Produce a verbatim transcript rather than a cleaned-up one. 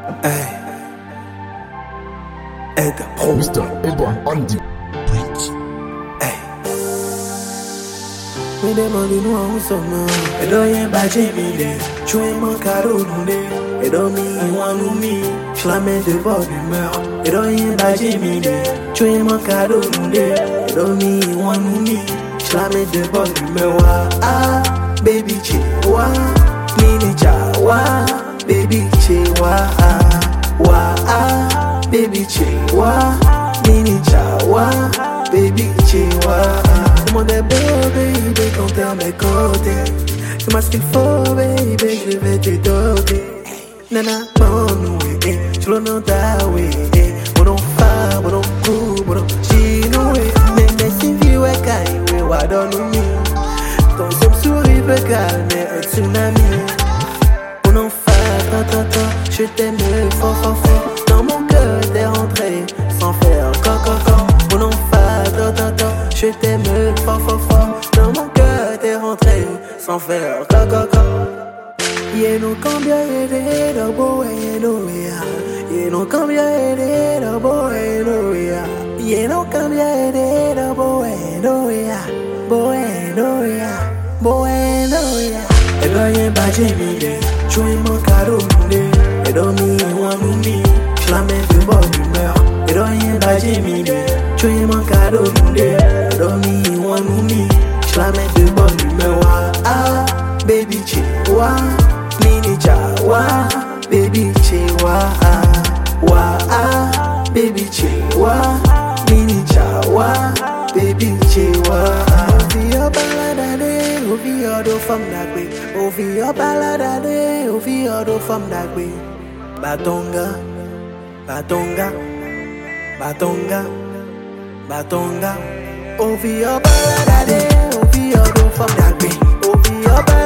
Hey, Ed Pro, mister Edouard Andy. hey. Me demande nous en somme. Et doyen badge mille. Tu es mon cadeau nulé. Et domi one mi. Flamme de bonne humeur. Et doyen badge mille. Tu es mon cadeau nulé. Et domi one mi. Flamme de bonne humeur. Ah, baby chewa. Nini chawa. Baby chewa. Wa ah, baby chewa. Nini chawa. Baby chewa. Demande beau baby quand t'es à mes côtés. Fais-moi ce qu'il faut baby, je vais te doter. Nana mon oui, tu l'en as oui. Mon nom fa, mon nom cou, mon nom chino. Mais mais si vieux est caillou, wa donne nous. Ton somme sourit peut calmer un tsunami. Mon nom fa, ta ta ta, je t'aime fort fort fort. Dans mon cœur t'es rentré sans faire coco. Mon nom fa, ta ta ta, je t'aime fort fort fort. Dans mon cœur t'es rentré sans faire coco. Yé no cambia de la bueno ya. Yé no cambia de la bueno ya. Yé no cambia de la bueno ya. Bueno ya. Bueno ya. Et doyen badge mille. Tu es mon cadeau nulé. Et domi one mi. Flamme de bonne humeur. Et doyen badge mille. Tu es mon cadeau nulé. Et domi one mi. Flamme de bonne humeur. Ah, baby chewa. Nini chawa, baby chewa. Wa ah, baby chewa. Nini chawa, baby chewa. Ovi yo baladade, ovi yo do fam nakwe. Ovi yo baladade, ovi yo do fam nakwe. Batonga, batonga, batonga, batonga. Ovi yo baladade, ovi yo do fam nakwe. Ovi yo baladade.